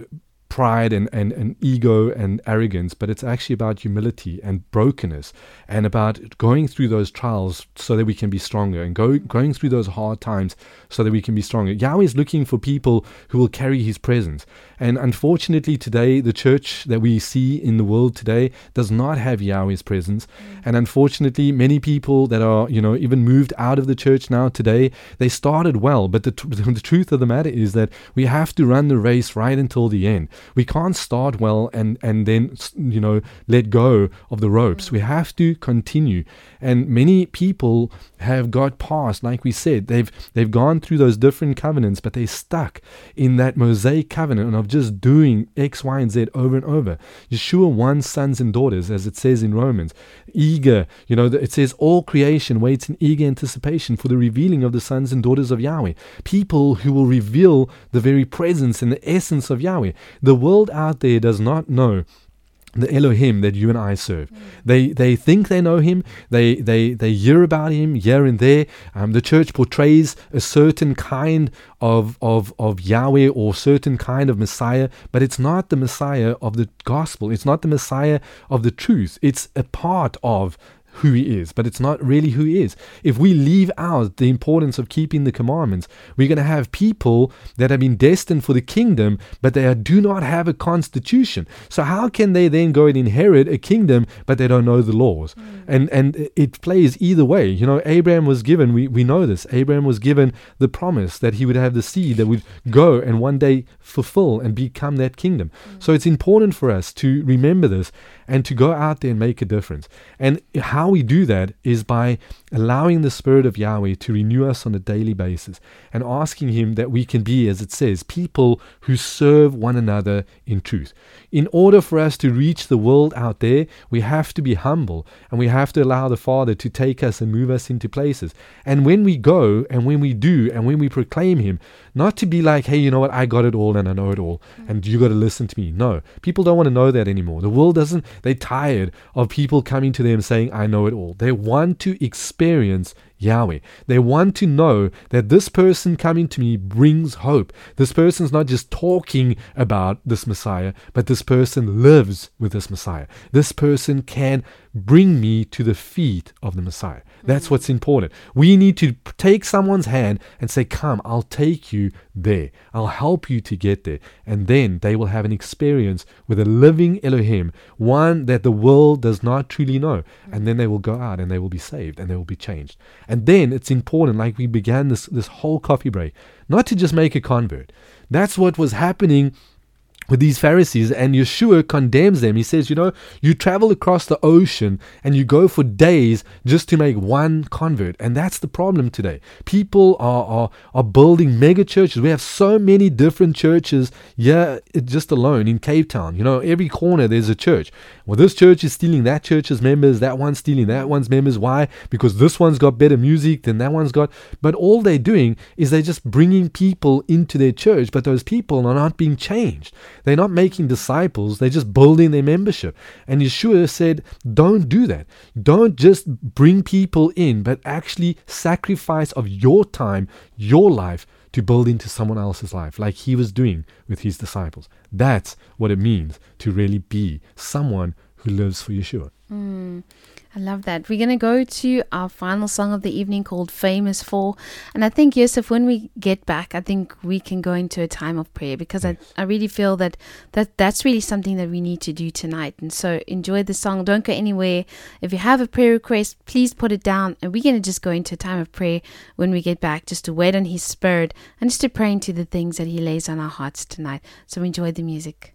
pride and, and, and ego and arrogance, but it's actually about humility and brokenness, and about going through those trials so that we can be stronger, and go, going through those hard times so that we can be stronger. Yahweh is looking for people who will carry his presence. And unfortunately today, the church that we see in the world today does not have Yahweh's presence. Mm. And unfortunately, many people that are, you know, even moved out of the church now today, they started well, but the, t- the truth of the matter is that we have to run the race right until the end. We can't start well and, and then, you know, let go of the ropes. Mm. We have to continue. And many people have got past, like we said, they've they've gone through those different covenants, but they're stuck in that Mosaic covenant of just doing X, Y, and Z over and over. Yeshua won sons and daughters, as it says in Romans. Eager, you know, it says all creation waits in eager anticipation for the revealing of the sons and daughters of Yahweh. People who will reveal the very presence and the essence of Yahweh. The world out there does not know the Elohim that you and I serve. Mm. They they think they know him. They they they hear about him here and there. Um, the church portrays a certain kind of, of of Yahweh or certain kind of Messiah, but it's not the Messiah of the gospel. It's not the Messiah of the truth. It's a part of who he is, but it's not really who he is. If we leave out the importance of keeping the commandments, we're going to have people that have been destined for the kingdom, but they are, do not have a constitution. So how can they then go and inherit a kingdom, but they don't know the laws? Mm. And and it plays either way. You know, Abraham was given, we, we know this, Abraham was given the promise that he would have the seed that would go and one day fulfill and become that kingdom. Mm. So it's important for us to remember this and to go out there and make a difference. And how we do that is by allowing the Spirit of Yahweh to renew us on a daily basis and asking him that we can be, as it says, people who serve one another in truth. In order for us to reach the world out there, we have to be humble and we have to allow the Father to take us and move us into places. And when we go and when we do and when we proclaim him, not to be like, hey, you know what, I got it all and I know it all and you got to listen to me. No, people don't want to know that anymore. The world doesn't, they're tired of people coming to them saying, I know it all. They want to experience Yahweh. They want to know that this person coming to me brings hope. This person's not just talking about this Messiah, but this person lives with this Messiah. This person can bring me to the feet of the Messiah. That's mm-hmm. what's important. We need to take someone's hand and say, come, I'll take you there. I'll help you to get there. And then they will have an experience with a living Elohim, one that the world does not truly know. Mm-hmm. And then they will go out and they will be saved and they will be changed. And then it's important, like we began this, this whole coffee break, not to just make a convert. That's what was happening with these Pharisees, and Yeshua condemns them. He says, you know, you travel across the ocean and you go for days just to make one convert. And that's the problem today. People are are, are building mega churches. We have so many different churches here just alone in Cape Town. You know, every corner there's a church. Well, this church is stealing that church's members, that one's stealing that one's members. Why? Because this one's got better music than that one's got. But all they're doing is they're just bringing people into their church, but those people are not being changed. They're not making disciples. They're just building their membership. And Yeshua said, don't do that. Don't just bring people in, but actually sacrifice of your time, your life, to build into someone else's life, like he was doing with his disciples. That's what it means to really be someone who lives for Yeshua. Mm, I love that. We're going to go to our final song of the evening called Famous For. And I think, Yosef, when we get back, I think we can go into a time of prayer because yes. I, I really feel that, that that's really something that we need to do tonight. And so enjoy the song. Don't go anywhere. If you have a prayer request, please put it down. And we're going to just go into a time of prayer when we get back, just to wait on his Spirit and just to pray into the things that he lays on our hearts tonight. So enjoy the music.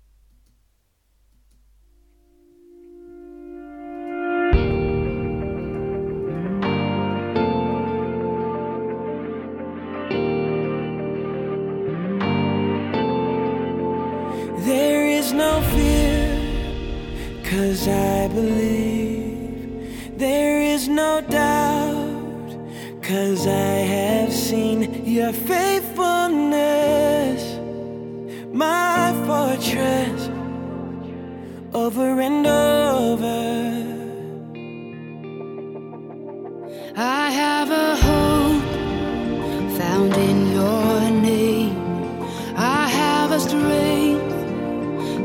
There is no fear, 'cause I believe. There is no doubt, 'cause I have seen your faithfulness. My fortress, over and over. I have a hope found in your name. I have a strength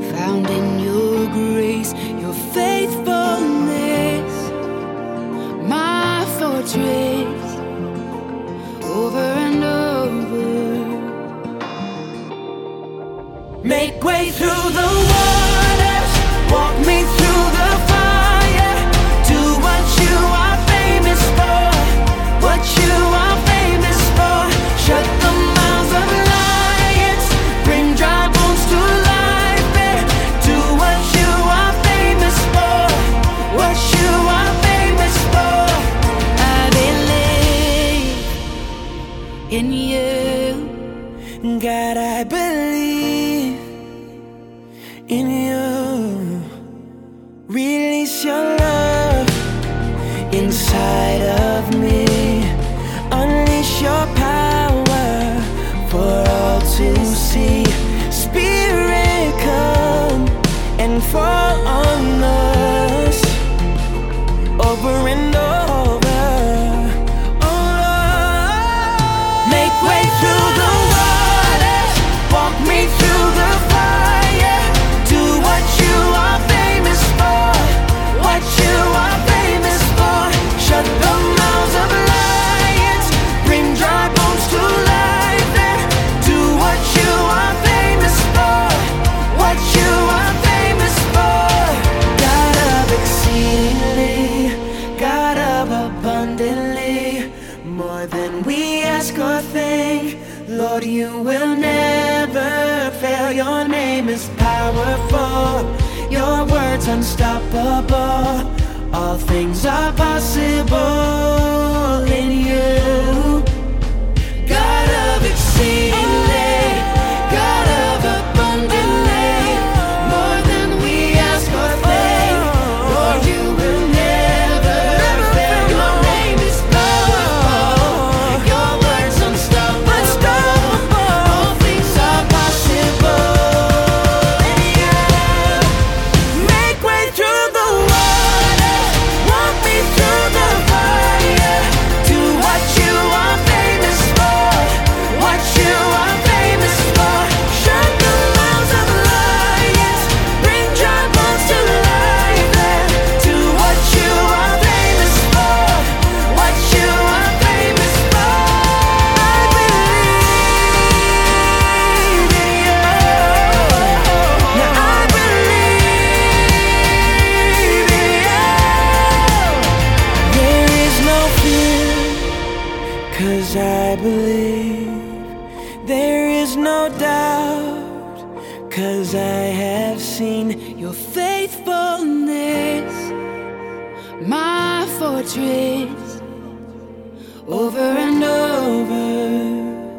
in you. Release your love inside of me. Unleash your power for all to see. Spirit, come and fall on us over and over. Oh Lord, make way through the waters, walk me through the fire. Do what you are famous for, what you are famous for. Shut the mouths of lions, bring dry bones to life. And do what you are famous for, what you are famous for. God of exceedingly, God of abundantly, more than we ask or think. Lord, you will never fail. Your name is powerful, your word's unstoppable. All things are possible in you. God of exceedingly, God of abundantly, more than we ask or think. Lord, you will never fail. Your name is powerful, your word's unstoppable. All things are possible in you. Make way through the water, walk me through the fire. Do what you are famous for, what you are famous for. Shut the mouths of lions, bring dry bones to life. And do what you are famous for, what you are famous for. I believe in you. Now I believe in you. There is no fear, 'cause I believe. There is no doubt, 'cause I have seen your faithfulness, my fortress, over and over.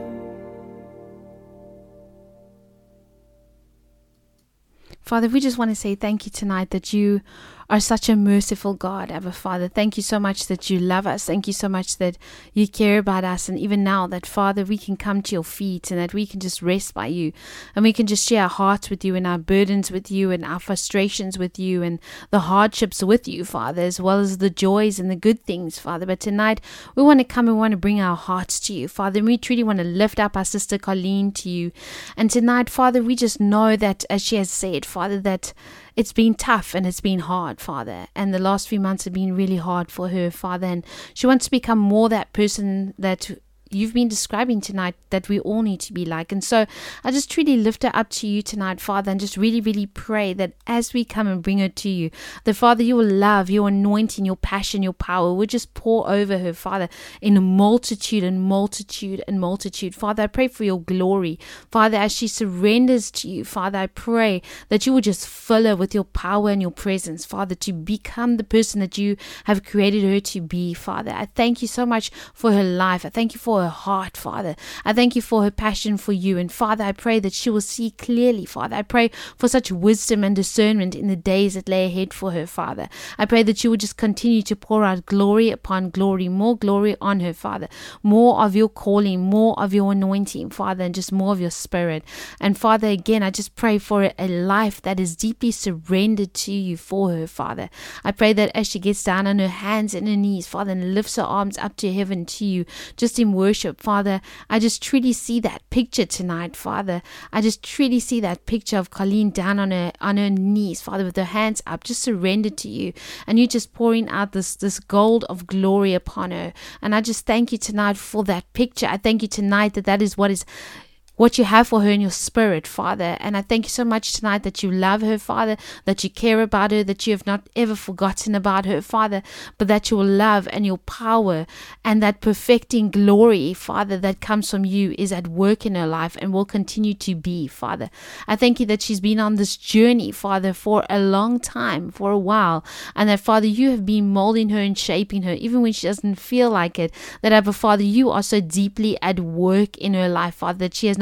Father, we just want to say thank you tonight that you are such a merciful God, Abba Father. Thank you so much that you love us. Thank you so much that you care about us. And even now that, Father, we can come to your feet and that we can just rest by you. And we can just share our hearts with you and our burdens with you and our frustrations with you and the hardships with you, Father, as well as the joys and the good things, Father. But tonight we want to come and want to bring our hearts to you, Father. And we truly want to lift up our sister Colleen to you. And tonight, Father, we just know that, as she has said, Father, that it's been tough and it's been hard, Father. And the last few months have been really hard for her, Father. And she wants to become more that person that you've been describing tonight that we all need to be like. And so I just truly lift her up to you tonight, Father, and just really, really pray that as we come and bring her to you, that, Father, your love, your anointing, your passion, your power will just pour over her, Father, in a multitude and multitude and multitude. Father, I pray for your glory. Father, as she surrenders to you, Father, I pray that you will just fill her with your power and your presence, Father, to become the person that you have created her to be, Father. I thank you so much for her life. I thank you for her heart, Father. I thank you for her passion for you. And Father, I pray that she will see clearly, Father. I pray for such wisdom and discernment in the days that lay ahead for her, Father. I pray that you will just continue to pour out glory upon glory, more glory on her, Father. More of your calling, more of your anointing, Father, and just more of your spirit. And Father, again, I just pray for a life that is deeply surrendered to you for her, Father. I pray that as she gets down on her hands and her knees, Father, and lifts her arms up to heaven to you, just in worship, Father, I just truly see that picture tonight, Father. I just truly see that picture of Colleen down on her on her knees, Father, with her hands up, just surrendered to you, and you just pouring out this this gold of glory upon her. And I just thank you tonight for that picture. I thank you tonight that that is what is what you have for her in your spirit, Father. And I thank you so much tonight that you love her, Father, that you care about her, that you have not ever forgotten about her, Father, but that your love and your power and that perfecting glory, Father, that comes from you is at work in her life and will continue to be, Father. I thank you that she's been on this journey, Father, for a long time, for a while, and that, Father, you have been molding her and shaping her, even when she doesn't feel like it, that, Abba, Father, you are so deeply at work in her life, Father, that she has not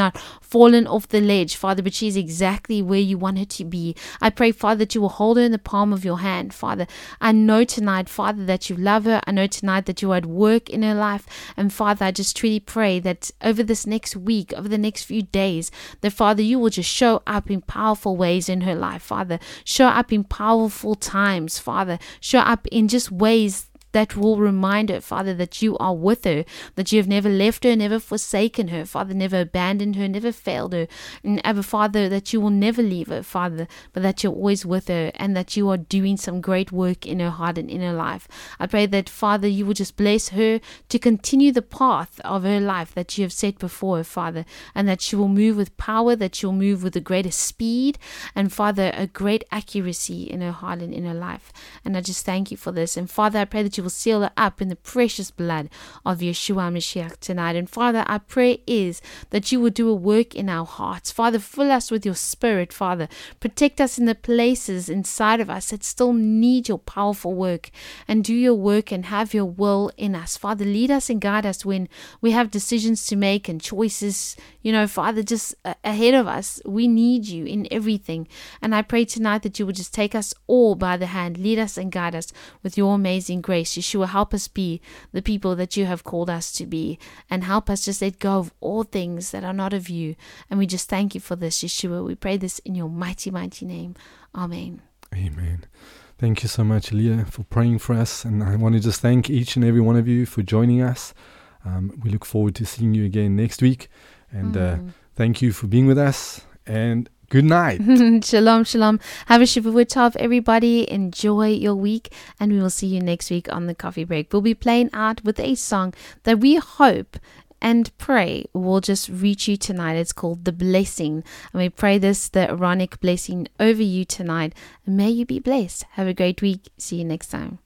not fallen off the ledge, Father, but she's exactly where you want her to be. I pray, Father, that you will hold her in the palm of your hand, Father. I know tonight, Father, that you love her. I know tonight that you are at work in her life. And Father, I just truly pray that over this next week, over the next few days, that Father, you will just show up in powerful ways in her life, Father. Show up in powerful times, Father. Show up in just ways that will remind her, Father, that you are with her, that you have never left her, never forsaken her, Father, never abandoned her, never failed her, and ever, Father, that you will never leave her, Father, but that you're always with her, and that you are doing some great work in her heart and in her life. I pray that, Father, you will just bless her to continue the path of her life that you have set before her, Father, and that she will move with power, that she'll move with a greater speed, and, Father, a great accuracy in her heart and in her life. And I just thank you for this. And, Father, I pray that you will seal her up in the precious blood of Yeshua Mashiach tonight. And Father, our prayer is that you will do a work in our hearts. Father, fill us with your spirit, Father. Protect us in the places inside of us that still need your powerful work, and do your work and have your will in us. Father, lead us and guide us when we have decisions to make and choices, you know, Father, just ahead of us. We need you in everything. And I pray tonight that you would just take us all by the hand, lead us and guide us with your amazing grace. Yeshua, help us be the people that you have called us to be, and help us just let go of all things that are not of you. And we just thank you for this, Yeshua. We pray this in your mighty, mighty name. Amen. Amen. Thank you so much, Leah, for praying for us. And I want to just thank each and every one of you for joining us. Um, we look forward to seeing you again next week. And mm. uh, thank you for being with us. And good night. Shalom, shalom. Have a Shavuot Tov, everybody. Enjoy your week, and we will see you next week on the Coffee Break. We'll be playing out with a song that we hope and pray will just reach you tonight. It's called The Blessing. And we pray this, the Aaronic blessing, over you tonight. And may you be blessed. Have a great week. See you next time.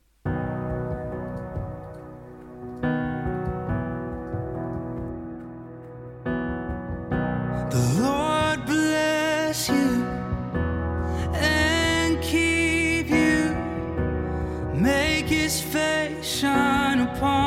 The Lord bless you and keep you. Make his face shine upon